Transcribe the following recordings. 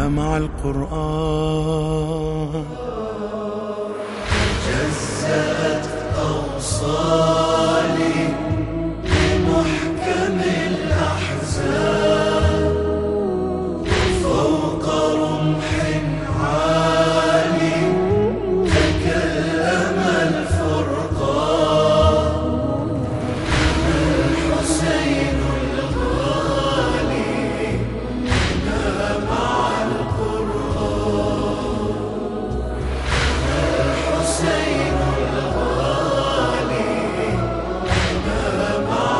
مع القرآن. جزأت أوصالي بمحكم الأحزان، فوق رمح عالي تكلم الفرقان. الحسين الغالي نام مع القرآن. الحسين الغالي نام مع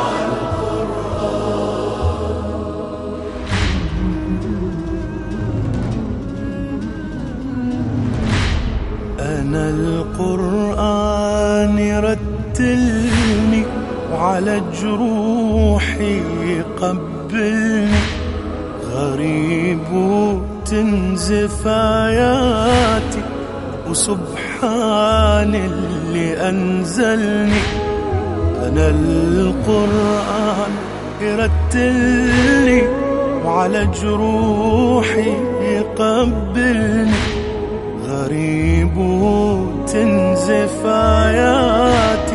أنا القرآن رتلني وعلى جروحي قبلني، غريب وتنزف آياتي وسبحان اللي أنزلني. أنا القرآن يرتلني وعلى جروحي يقبلني، غريب وتنزف آياتي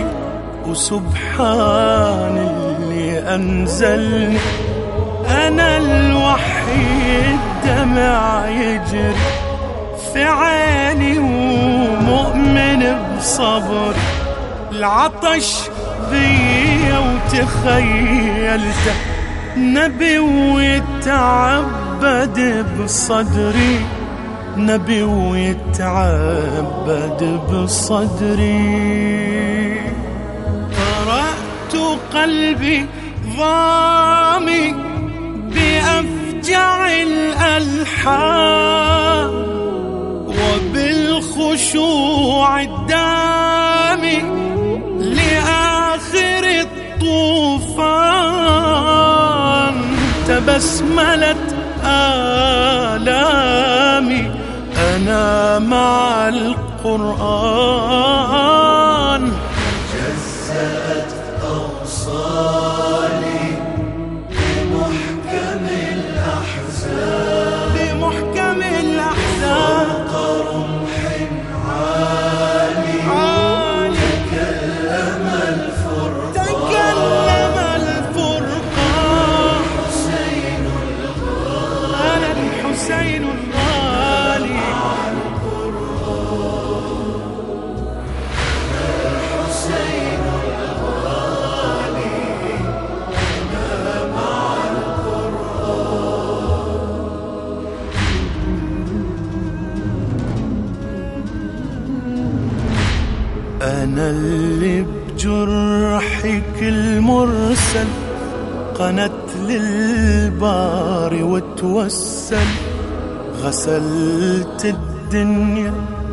وسبحان اللي أنزلني. أنا الوحيد دمع يجري في عيني ومؤمن بصبري، العطش بيا وتخيلته نبي ويتعبد بصدري، نبي ويتعبد بصدري. قرأت قلبي ضامي بأفجع الألحان، وبالخشوع الدامي لآخر الطوفان تبسملت آلامي. أنا مع القرآن. جزأت أوصالي بمحكم الأحزان، بمحكم الأحزان، فوق رمح عالي تكلم الفرقان. الحسين الغالي أنا الحسين الغالي الحسين الغالي نام مع أنا اللي بجرحك المرسل قنت للباري وتوسل، غسلت الدنيا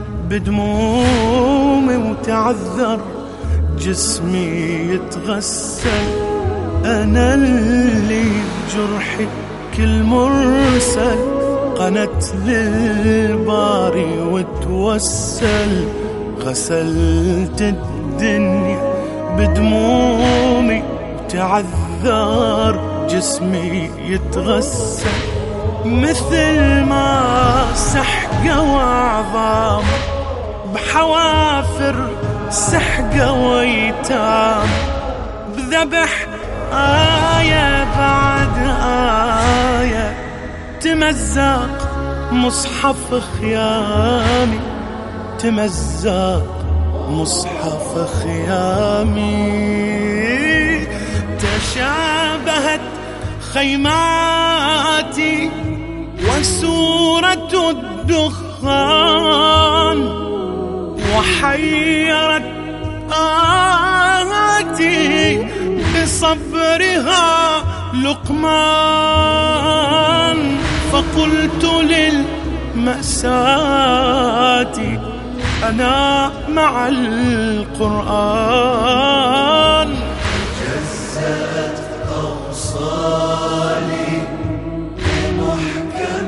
بدمومي وتعذر جسمي يتغسل. أنا اللي بجرحك المرسل قنت للباري وتوسل، غسلت الدنيا بدمومي وتعذر جسمي يتغسل. مثل ما سحقوا عظام بحوافر سحقوا ويتام، بذبح آية بعد آية تمزق مصحف خيامي، تمزق مصحف خيامي. تشابهت خيماتي وسورة الدخان، وحيرت آهاتي بصبرها لقمان. فقلت للمأساة أنا مع القرآن. جزأت أوصالي بمحكم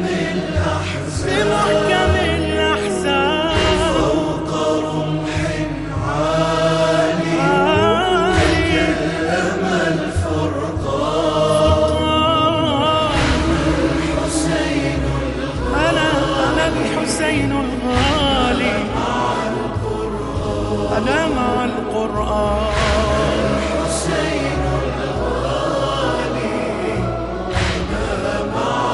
الأحزان، فوق رمح عالي تكلم الفرقان. الحسين الغالي الحسين الغالي، أنا مع القرآن. الحسين الغالي أنا مع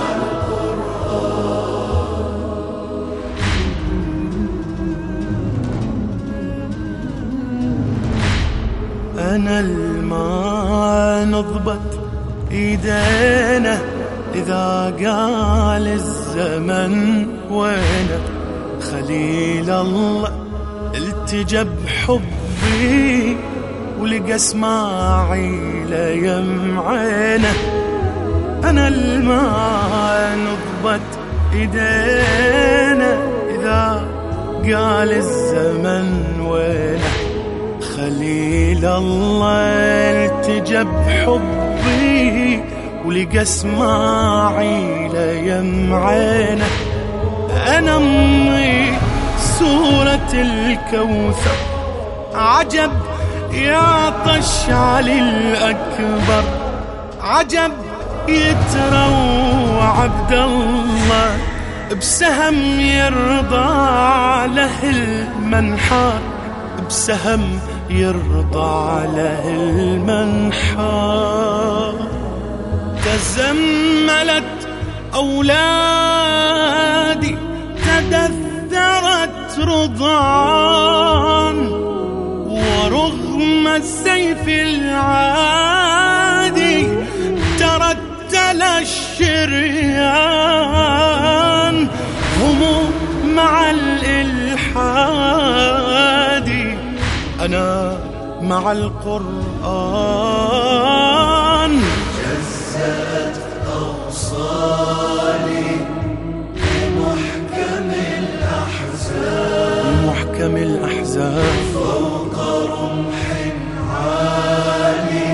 القرآن. أنا الماء نضبت إيدينا إذا قال الزمن وينه، خليل الله التجى بحبي ولقى اسماعيل يمعينه. أنا الماء نضبت إيدينا إذا قال الزمن وينه، خليل الله التجى بحبي ولقى اسماعيل يمعينه. أنا أمي سورة الكوثر، عجب يا طش علي الأكبر، عجب يتروى عبد الله بسهم يرضى له المنحار، بسهم يرضى له المنحار. تزملت أولادي تدثرت رضعان، ورغم السيف العادي ترتل الشريان. هم مع الإلحاد، أنا مع القرآن. جزت أوصالي بمحكم الأحزان، محكم الأحزان. فوق رمح عالي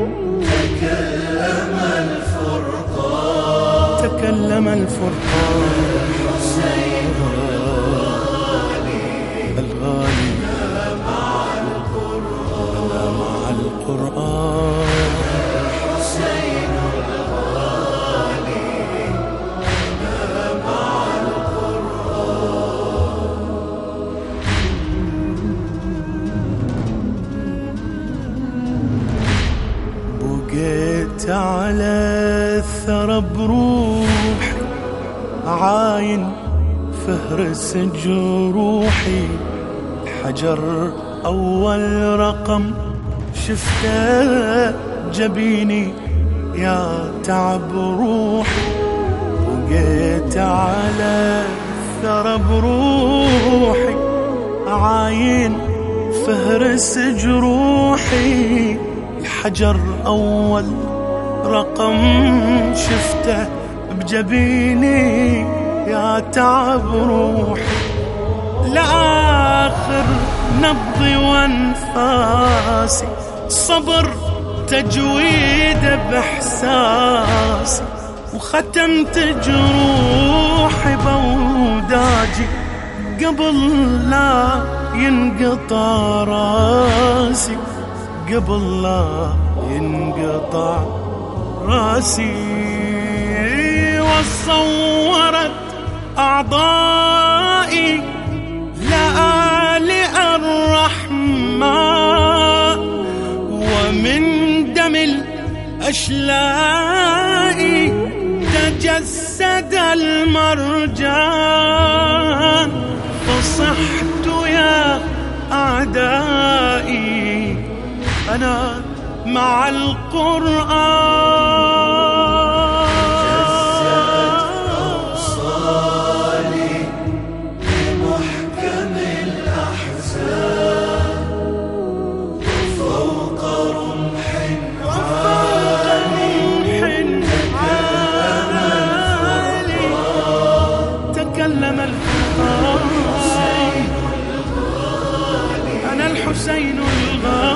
تكلم الفرقان، تكلم الفرقان. الحسين الغالي الغالي أنا مع القرآن، أنا مع القرآن. الحسين الغالي أنا مع بقيت على الثرى بروحي، عاين فهرس جروحي، حجر أول رقم شفته جبيني يا تعب روحي. بقيت على الثرى بروحي، عاين فهرس جروحي، حجر أول رقم شفته بجبيني يا تعب روحي. لآخر نبضي وانفاسي صبر تجويد بإحساسي، وختمت جروحي بوداجي قبل لا ينقطع راسي، قبل لا ينقطع راسي. وصورت أعضائي لآلئ الرحمن، ومن دم الأشلاء تجسد المرجان. فصحت يا أعدائي أنا مع القرآن. جزت أوصالي بمحكم الأحزان، فوق رمح عالي تكلم الفرقان. أنا الحسين الغالي